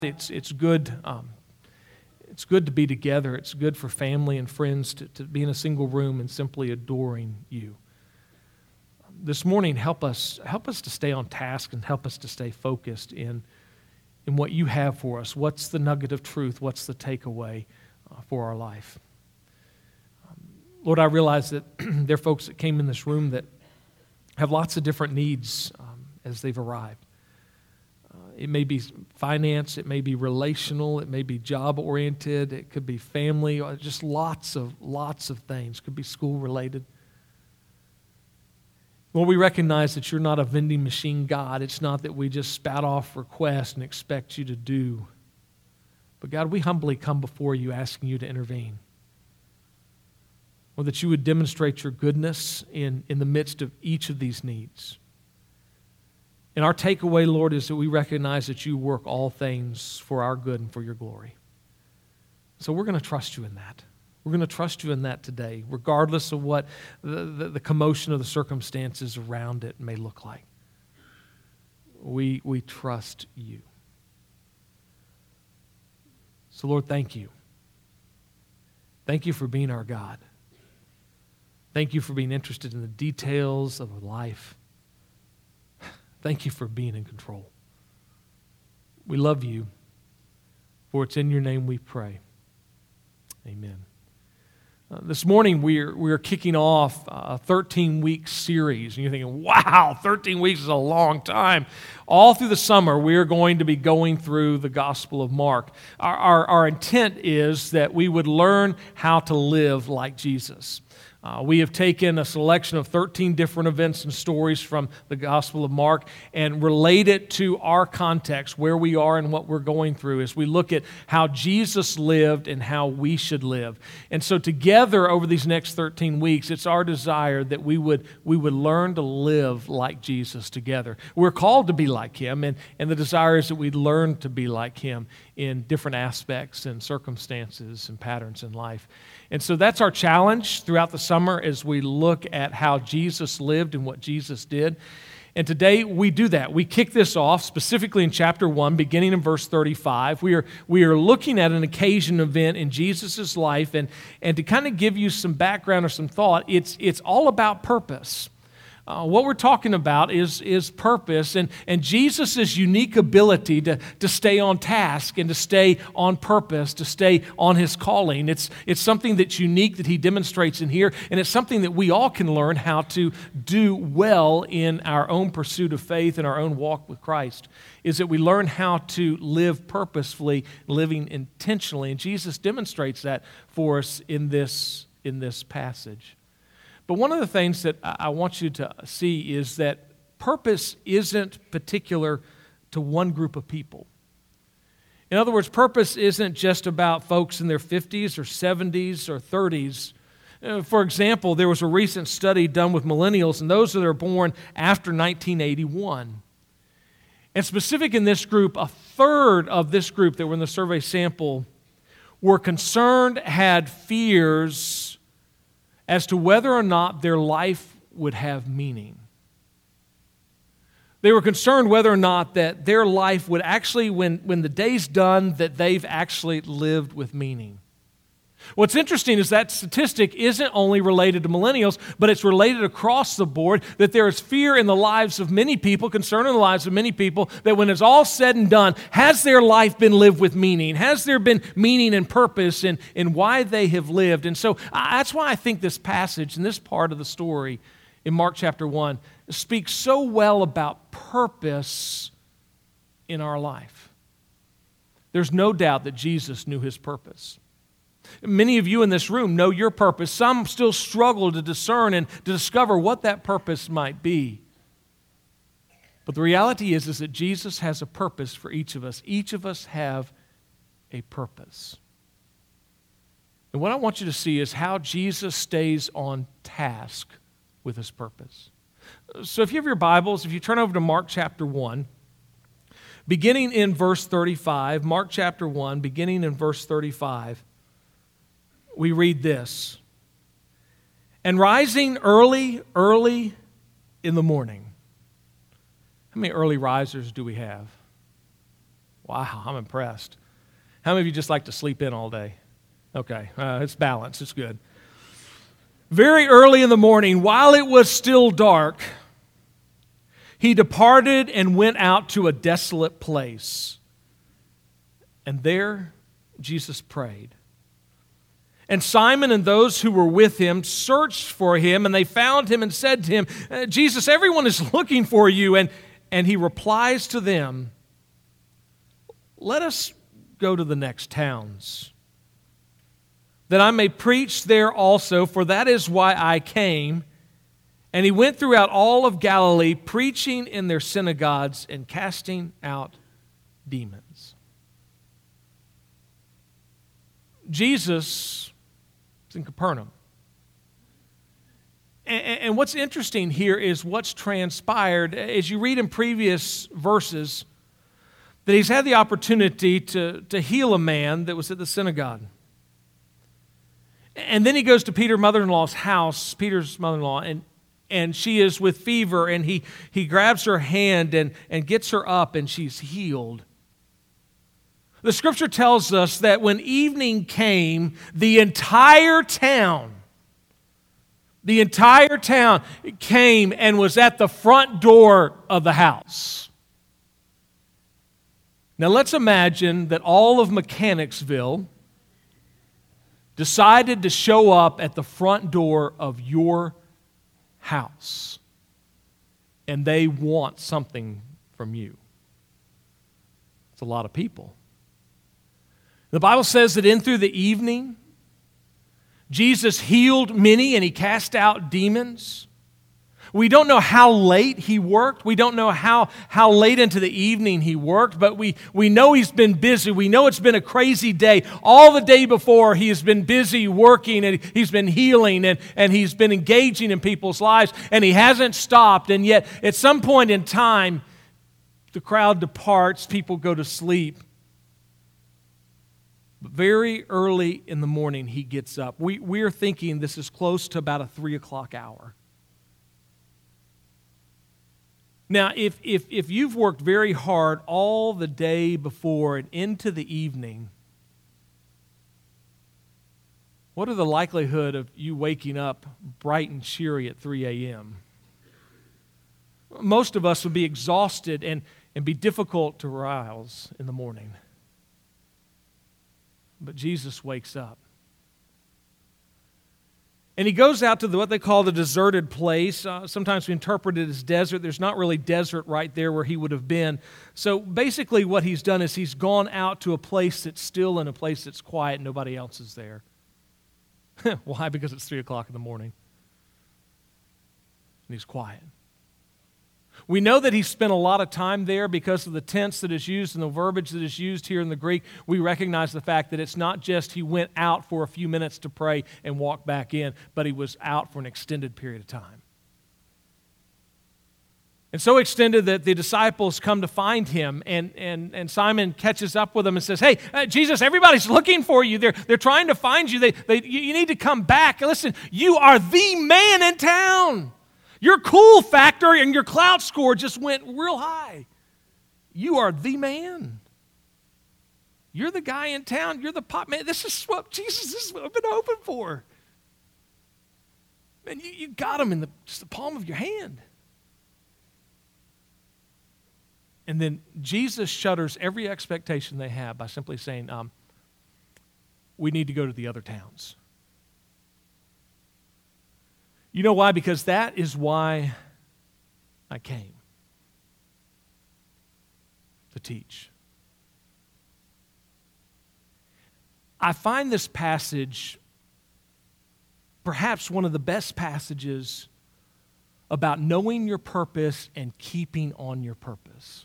It's good. It's good to be together. It's good for family and friends to be in a single room and simply adoring you. This morning, help us to stay on task and help us to stay focused in what you have for us. What's the nugget of truth? What's the takeaway for our life? Lord, I realize that there are folks that came in this room that have lots of different needs as they've arrived. It may be finance, it may be relational, it may be job-oriented, it could be family, just lots of things. It could be school-related. Lord, we recognize that you're not a vending machine God. It's not that we just spout off requests and expect you to do. But God, we humbly come before you asking you to intervene. Or that you would demonstrate your goodness in the midst of each of these needs. And our takeaway, Lord, is that we recognize that you work all things for our good and for your glory. So we're going to trust you in that. We're going to trust you in that today, regardless of what the commotion of the circumstances around it may look like. We trust you. So, Lord, thank you. Thank you for being our God. Thank you for being interested in the details of life. Thank you for being in control. We love you, for it's in your name we pray. Amen. This morning we're kicking off a 13-week series. And you're thinking, wow, 13 weeks is a long time. All through the summer, we're going to be going through the Gospel of Mark. Our intent is that we would learn how to live like Jesus. We have taken a selection of 13 different events and stories from the Gospel of Mark and relate it to our context, where we are and what we're going through, as we look at how Jesus lived and how we should live. And so together over these next 13 weeks, it's our desire that we would learn to live like Jesus together. We're called to be like Him, and the desire is that we learn to be like Him in different aspects and circumstances and patterns in life. And so that's our challenge throughout the summer as we look at how Jesus lived and what Jesus did. And today we do that. We kick this off specifically in chapter 1, beginning in verse 35. We are looking at an occasion event in Jesus' life, and to kind of give you some background or some thought, it's all about purpose. What we're talking about is purpose and Jesus' unique ability to stay on task and to stay on purpose, to stay on His calling. It's something that's unique that He demonstrates in here, and it's something that we all can learn how to do well in our own pursuit of faith and our own walk with Christ, is that we learn how to live purposefully, living intentionally, and Jesus demonstrates that for us in this passage. But one of the things that I want you to see is that purpose isn't particular to one group of people. In other words, purpose isn't just about folks in their 50s or 70s or 30s. For example, there was a recent study done with millennials and those that are born after 1981. And specific in this group, a third of this group that were in the survey sample were concerned, had fears as to whether or not their life would have meaning. They were concerned whether or not that their life would actually, when the day's done, that they've actually lived with meaning. What's interesting is that statistic isn't only related to millennials, but it's related across the board, that there is fear in the lives of many people, concern in the lives of many people, that when it's all said and done, has their life been lived with meaning? Has there been meaning and purpose in why they have lived? And so that's why I think this passage and this part of the story in Mark chapter 1 speaks so well about purpose in our life. There's no doubt that Jesus knew His purpose. Many of you in this room know your purpose. Some still struggle to discern and to discover what that purpose might be. But the reality is that Jesus has a purpose for each of us. Each of us have a purpose. And what I want you to see is how Jesus stays on task with His purpose. So if you have your Bibles, if you turn over to Mark chapter 1, beginning in verse 35, Mark chapter 1, beginning in verse 35, we read this. And rising early in the morning. How many early risers do we have? Wow, I'm impressed. How many of you just like to sleep in all day? Okay, it's balanced. It's good. Very early in the morning, while it was still dark, he departed and went out to a desolate place. And there Jesus prayed. And Simon and those who were with him searched for him, and they found him and said to him, Jesus, everyone is looking for you. And he replies to them, let us go to the next towns, that I may preach there also, for that is why I came. And he went throughout all of Galilee, preaching in their synagogues and casting out demons. Jesus is in Capernaum. And what's interesting here is what's transpired. As you read in previous verses, that he's had the opportunity to heal a man that was at the synagogue. And then he goes to Peter's mother-in-law's house, Peter's mother-in-law, and she is with fever, and he grabs her hand and gets her up, and she's healed. The Scripture tells us that when evening came, the entire town came and was at the front door of the house. Now let's imagine that all of Mechanicsville decided to show up at the front door of your house, and they want something from you. It's a lot of people. The Bible says that in through the evening, Jesus healed many and he cast out demons. We don't know how late he worked. We don't know how late into the evening he worked, but we know he's been busy. We know it's been a crazy day. All the day before, he has been busy working, and he's been healing, and he's been engaging in people's lives, and he hasn't stopped. And yet, at some point in time, the crowd departs, people go to sleep. But very early in the morning, he gets up. We're thinking this is close to about a 3 o'clock hour. Now, if you've worked very hard all the day before and into the evening, what are the likelihood of you waking up bright and cheery at 3 a.m.? Most of us would be exhausted and be difficult to rouse in the morning. But Jesus wakes up. And he goes out to what they call the deserted place. Sometimes we interpret it as desert. There's not really desert right there where he would have been. So basically what he's done is he's gone out to a place that's still and a place that's quiet and nobody else is there. Why? Because it's 3 o'clock in the morning. And he's quiet. We know that he spent a lot of time there because of the tense that is used and the verbiage that is used here in the Greek. We recognize the fact that it's not just he went out for a few minutes to pray and walked back in, but he was out for an extended period of time. And so extended that the disciples come to find him, and Simon catches up with them and says, hey, Jesus, everybody's looking for you. They're trying to find you. You need to come back. Listen, you are the man in town. Your cool factor and your clout score just went real high. You are the man. You're the guy in town. You're the pop man. This is what I've been hoping for. Man, you got him in just the palm of your hand. And then Jesus shutters every expectation they have by simply saying, we need to go to the other towns. You know why? Because that is why I came. To teach. I find this passage perhaps one of the best passages about knowing your purpose and keeping on your purpose.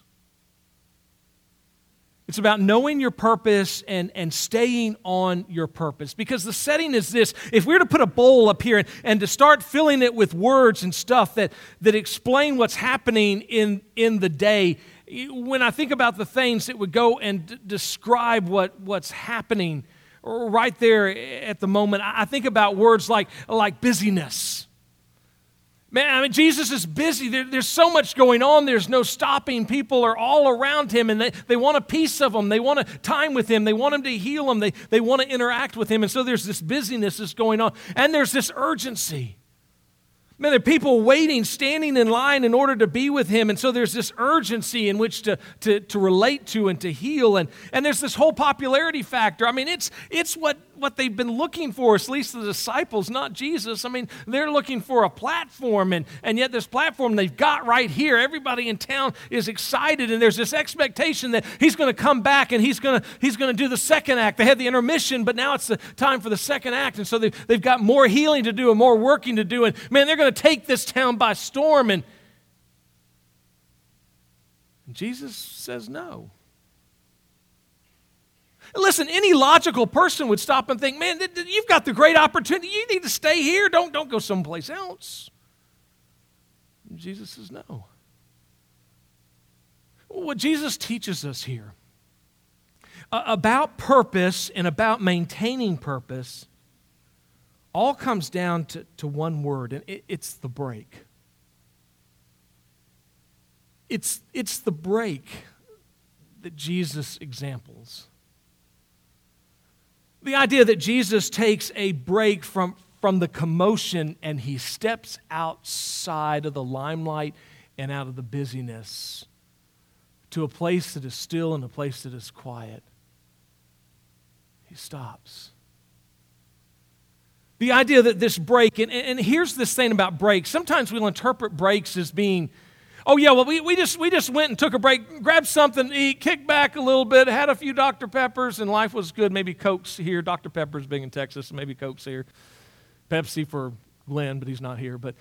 It's about knowing your purpose and staying on your purpose. Because the setting is this: if we were to put a bowl up here and to start filling it with words and stuff that explain what's happening in the day, when I think about the things that would go and describe what's happening right there at the moment, I think about words like busyness. Man, I mean, Jesus is busy. There's so much going on. There's no stopping. People are all around him, and they want a piece of him. They want a time with him. They want him to heal them. They want to interact with him. And so there's this busyness that's going on, and there's this urgency. Man, there are people waiting, standing in line in order to be with him. And so there's this urgency in which to relate to and to heal. And there's this whole popularity factor. I mean, it's what they've been looking for, at least the disciples, not Jesus. I mean, they're looking for a platform. And yet this platform they've got right here. Everybody in town is excited. And there's this expectation that he's going to come back and he's going to do the second act. They had the intermission, but now it's the time for the second act. And so they've got more healing to do and more working to do. And man, they're going to take this town by storm. And Jesus says no. Listen, any logical person would stop and think, man, you've got the great opportunity. You need to stay here. Don't go someplace else. And Jesus says no. What Jesus teaches us here about purpose and about maintaining purpose all comes down to one word, and it's the break. It's the break that Jesus examples. The idea that Jesus takes a break from the commotion and he steps outside of the limelight and out of the busyness to a place that is still and a place that is quiet. He stops. The idea that this break, and here's this thing about breaks. Sometimes we'll interpret breaks as being, oh yeah, well we just went and took a break, grabbed something to eat, kicked back a little bit, had a few Dr. Peppers, and life was good. Maybe Coke's here. Dr. Pepper's being in Texas, maybe Coke's here. Pepsi for Glenn, but he's not here. But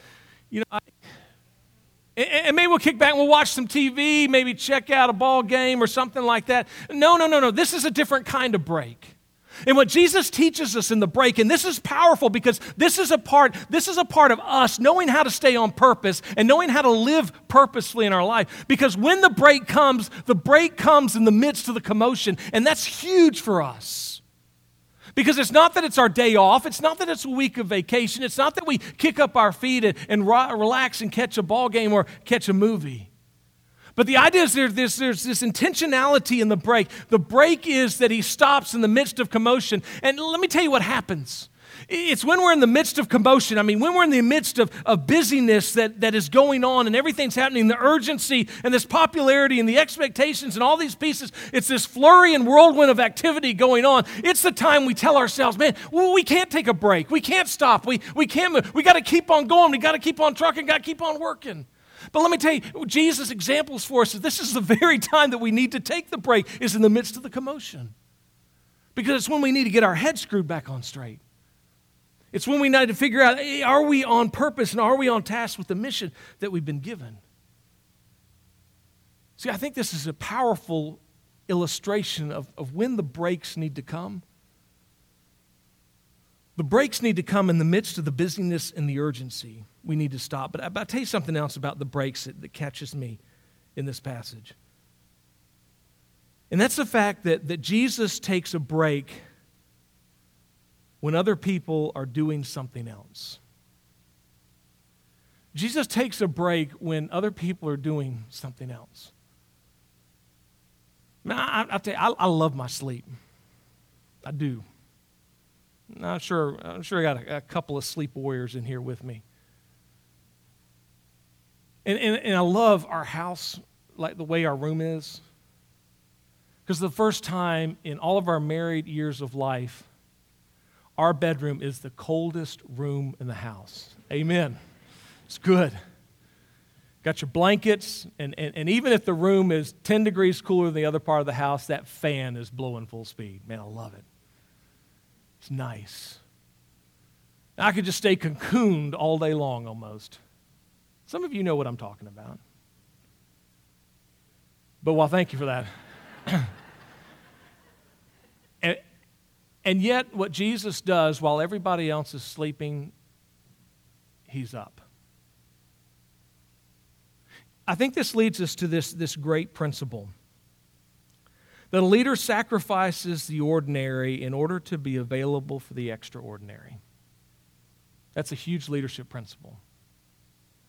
and maybe we'll kick back and we'll watch some TV, maybe check out a ball game or something like that. No. This is a different kind of break. And what Jesus teaches us in the break, and this is powerful because this is a part of us knowing how to stay on purpose and knowing how to live purposefully in our life. Because when the break comes in the midst of the commotion, and that's huge for us. Because it's not that it's our day off, it's not that it's a week of vacation, it's not that we kick up our feet and relax and catch a ball game or catch a movie. But the idea is there's this intentionality in the break. The break is that he stops in the midst of commotion. And let me tell you what happens. It's when we're in the midst of commotion, when we're in the midst of busyness that is going on and everything's happening, the urgency and this popularity and the expectations and all these pieces, it's this flurry and whirlwind of activity going on. It's the time we tell ourselves, man, we can't take a break. We can't stop. We can't move. We got to keep on going. We got to keep on trucking. Got to keep on working. But let me tell you, Jesus' examples for us is this is the very time that we need to take the break, is in the midst of the commotion. Because it's when we need to get our head screwed back on straight. It's when we need to figure out, hey, are we on purpose and are we on task with the mission that we've been given? See, I think this is a powerful illustration of when the breaks need to come. The breaks need to come in the midst of the busyness and the urgency. We need to stop. But I'll tell you something else about the breaks that catches me in this passage. And that's the fact that Jesus takes a break when other people are doing something else. Jesus takes a break when other people are doing something else. Now, I'll tell you, I love my sleep. I do. I'm sure I got a couple of sleep warriors in here with me. And I love our house, like the way our room is. Because the first time in all of our married years of life, our bedroom is the coldest room in the house. Amen. It's good. Got your blankets, and even if the room is 10 degrees cooler than the other part of the house, that fan is blowing full speed. Man, I love it. It's nice. I could just stay cocooned all day long almost. Some of you know what I'm talking about. But thank you for that. And yet, what Jesus does while everybody else is sleeping, he's up. I think this leads us to this great principle. That a leader sacrifices the ordinary in order to be available for the extraordinary. That's a huge leadership principle.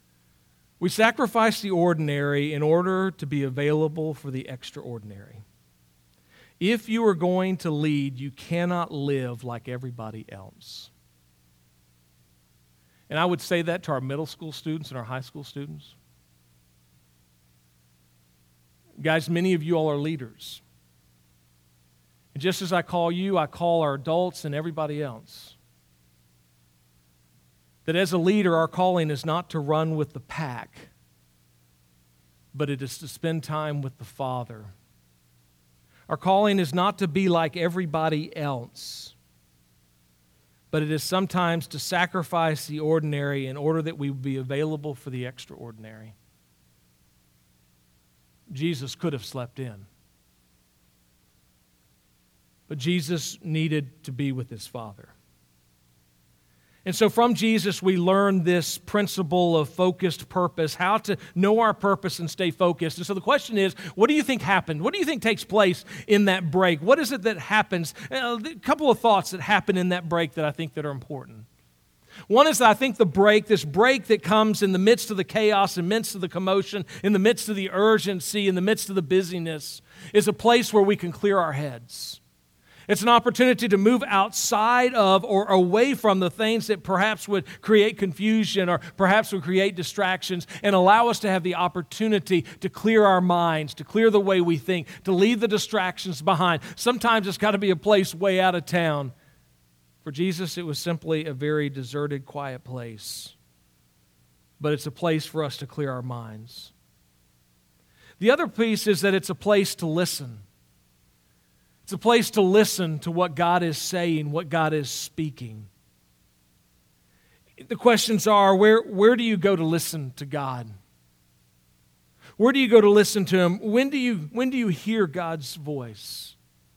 We sacrifice the ordinary in order to be available for the extraordinary. If you are going to lead, you cannot live like everybody else. And I would say that to our middle school students and our high school students. Guys, many of you all are leaders. And just as I call you, I call our adults and everybody else. That as a leader, our calling is not to run with the pack, but it is to spend time with the Father. Our calling is not to be like everybody else, but it is sometimes to sacrifice the ordinary in order that we be available for the extraordinary. Jesus could have slept in, but Jesus needed to be with his Father. And so from Jesus, we learn this principle of focused purpose, how to know our purpose and stay focused. And so the question is, what do you think happened? What do you think takes place in that break? What is it that happens? A couple of thoughts that happen in that break that I think that are important. One is that I think this break that comes in the midst of the chaos, in the midst of the commotion, in the midst of the urgency, in the midst of the busyness, is a place where we can clear our heads. It's an opportunity to move outside of or away from the things that perhaps would create confusion or perhaps would create distractions and allow us to have the opportunity to clear our minds, to clear the way we think, to leave the distractions behind. Sometimes it's got to be a place way out of town. For Jesus, it was simply a very deserted, quiet place. But it's a place for us to clear our minds. The other piece is that it's a place to listen. It's a place to listen to what God is saying, what God is speaking. The questions are, where do you go to listen to God? Where do you go to listen to Him? When do you hear God's voice?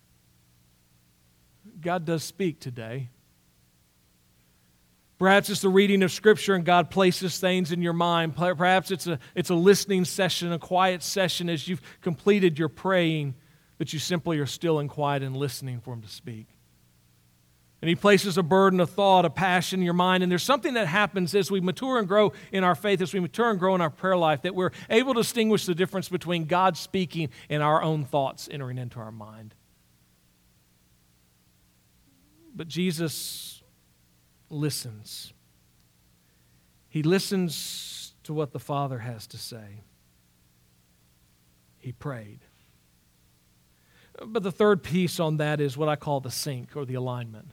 God does speak today. Perhaps it's the reading of Scripture and God places things in your mind. Perhaps it's a listening session, a quiet session as you've completed your praying, that you simply are still and quiet and listening for Him to speak. And He places a burden, a thought, a passion in your mind. And there's something that happens as we mature and grow in our faith, as we mature and grow in our prayer life, that we're able to distinguish the difference between God speaking and our own thoughts entering into our mind. But Jesus listens. He listens to what the Father has to say. He prayed. But the third piece on that is what I call the sync or the alignment.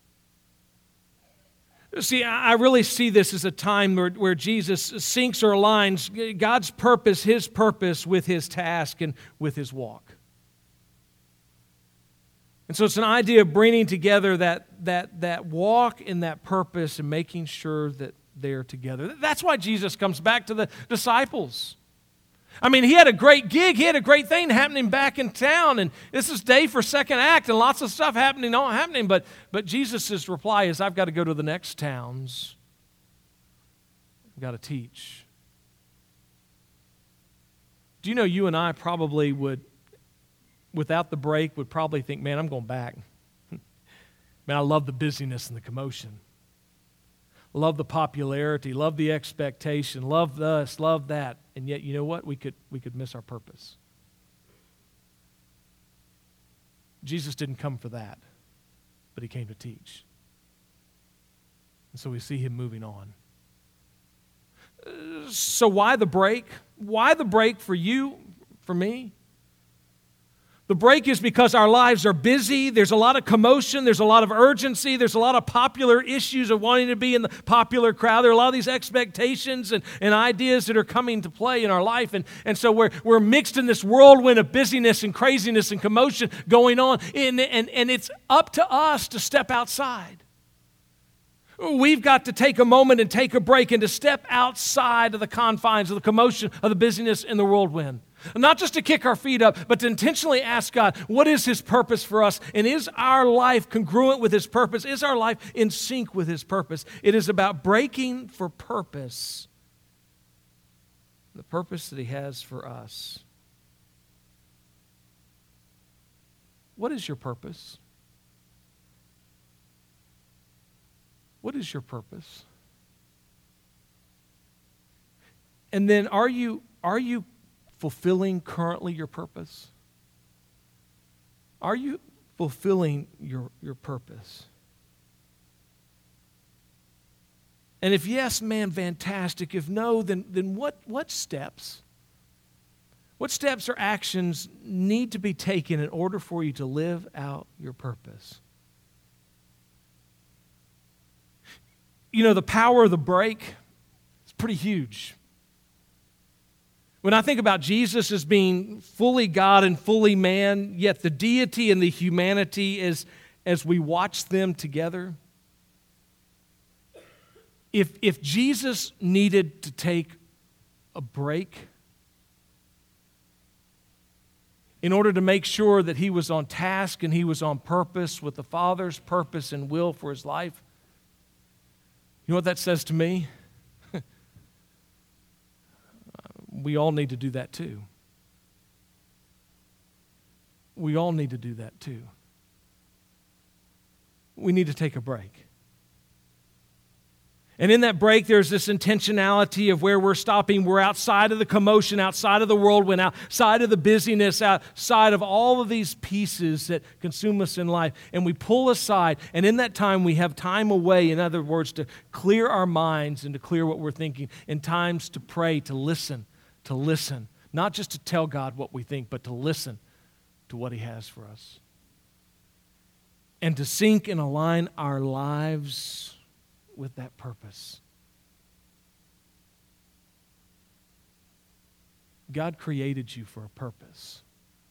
See, I really see this as a time where Jesus syncs or aligns God's purpose, His purpose, with His task and with His walk. And so it's an idea of bringing together that walk and that purpose and making sure that they're together. That's why Jesus comes back to the disciples. I mean, He had a great gig. He had a great thing happening back in town. And this is day for second act and lots of stuff happening. But Jesus' reply is, I've got to go to the next towns. I've got to teach. Do you know you and I probably would, without the break, would probably think, man, I'm going back. Man, I love the busyness and the commotion. Love the popularity, love the expectation, love this, love that. And yet, you know what? We could miss our purpose. Jesus didn't come for that, but He came to teach. And so we see Him moving on. So why the break? Why the break for you, for me? The break is because our lives are busy. There's a lot of commotion. There's a lot of urgency. There's a lot of popular issues of wanting to be in the popular crowd. There are a lot of these expectations and ideas that are coming to play in our life. And so we're mixed in this whirlwind of busyness and craziness and commotion going on. And it's up to us to step outside. We've got to take a moment and take a break and to step outside of the confines of the commotion of the busyness and the whirlwind. Not just to kick our feet up, but to intentionally ask God, what is His purpose for us? And is our life congruent with His purpose? Is our life in sync with His purpose? It is about breaking for purpose. The purpose that He has for us. What is your purpose? What is your purpose? And then are you fulfilling currently your purpose? Are you fulfilling your purpose? And if yes, man, fantastic. If no, then what steps? What steps or actions need to be taken in order for you to live out your purpose? You know, the power of the break is pretty huge. When I think about Jesus as being fully God and fully man, yet the deity and the humanity as we watch them together, if Jesus needed to take a break in order to make sure that he was on task and he was on purpose with the Father's purpose and will for his life, you know what that says to me? We all need to do that too. We all need to do that too. We need to take a break. And in that break, there's this intentionality of where we're stopping. We're outside of the commotion, outside of the whirlwind, outside of the busyness, outside of all of these pieces that consume us in life. And we pull aside. And in that time, we have time away, in other words, to clear our minds and to clear what we're thinking. And times to pray, to listen. Not just to tell God what we think, but to listen to what he has for us. And to sync and align our lives with that purpose. God created you for a purpose.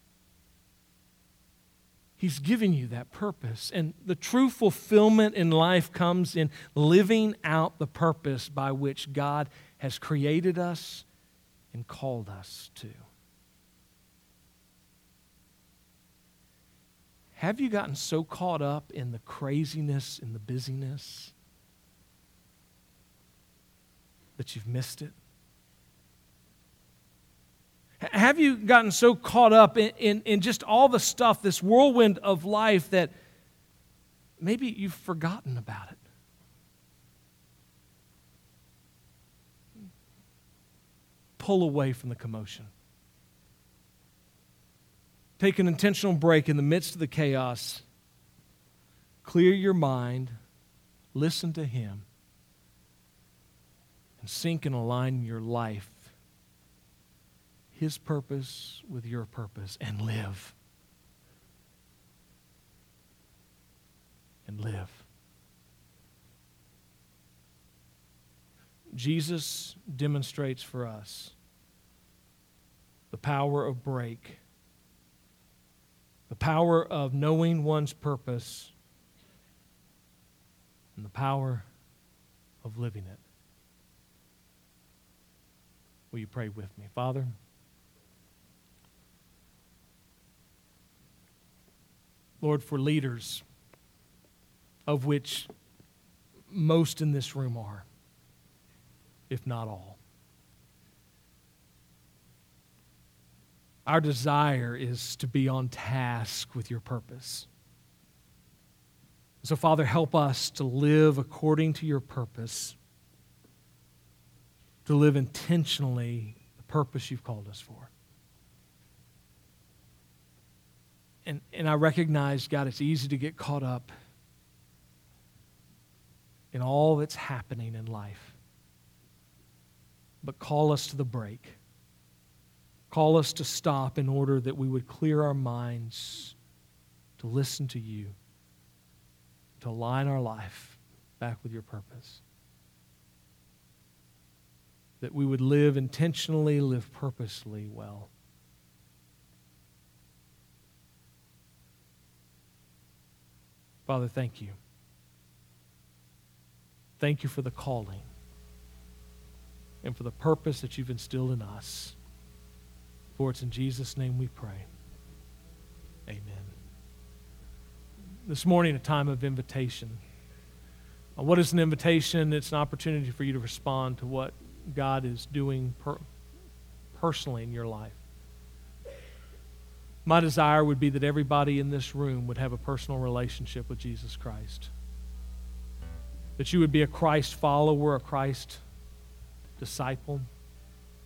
He's given you that purpose. And the true fulfillment in life comes in living out the purpose by which God has created us and called us to. Have you gotten so caught up in the craziness and the busyness that you've missed it? Have you gotten so caught up in just all the stuff, this whirlwind of life, that maybe you've forgotten about it? Pull away from the commotion. Take an intentional break in the midst of the chaos. Clear your mind. Listen to him. And sync and align your life, his purpose with your purpose, and live. And live. Jesus demonstrates for us the power of break, the power of knowing one's purpose, and the power of living it. Will you pray with me? Father, Lord, for leaders, of which most in this room are, if not all, our desire is to be on task with your purpose. So, Father, help us to live according to your purpose, to live intentionally the purpose you've called us for. And I recognize, God, it's easy to get caught up in all that's happening in life. But call us to the break. Call us to stop in order that we would clear our minds to listen to you, to align our life back with your purpose. That we would live intentionally, live purposely well. Father, thank you. Thank you for the calling and for the purpose that you've instilled in us. For it's in Jesus' name we pray. Amen. This morning, a time of invitation. What is an invitation? It's an opportunity for you to respond to what God is doing personally in your life. My desire would be that everybody in this room would have a personal relationship with Jesus Christ. That you would be a Christ follower, a Christ disciple.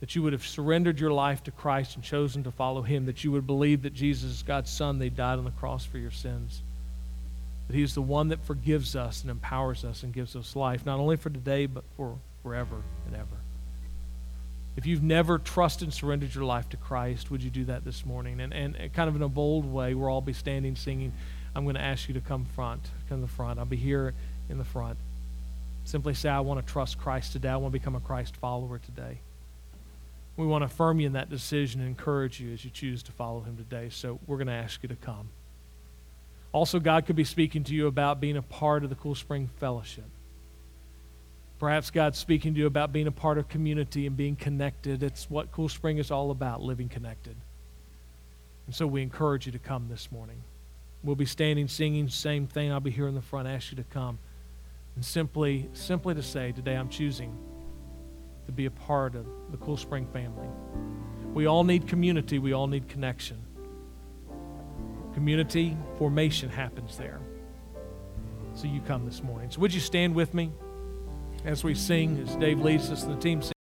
that you would have surrendered your life to Christ and chosen to follow Him, that you would believe that Jesus is God's Son, that He died on the cross for your sins, that He is the one that forgives us and empowers us and gives us life, not only for today, but for forever and ever. If you've never trusted and surrendered your life to Christ, would you do that this morning? And kind of in a bold way, we'll all be standing singing. I'm going to ask you to come to the front. I'll be here in the front. Simply say, I want to trust Christ today. I want to become a Christ follower today. We want to affirm you in that decision and encourage you as you choose to follow Him today. So we're going to ask you to come. Also, God could be speaking to you about being a part of the Cool Spring Fellowship. Perhaps God's speaking to you about being a part of community and being connected. It's what Cool Spring is all about, living connected. And so we encourage you to come this morning. We'll be standing, singing, same thing. I'll be here in the front. Ask you to come. And simply to say, today I'm choosing to be a part of the Cool Spring family. We all need community. We all need connection. Community formation happens there. So you come this morning. So would you stand with me as we sing, as Dave leads us and the team sings?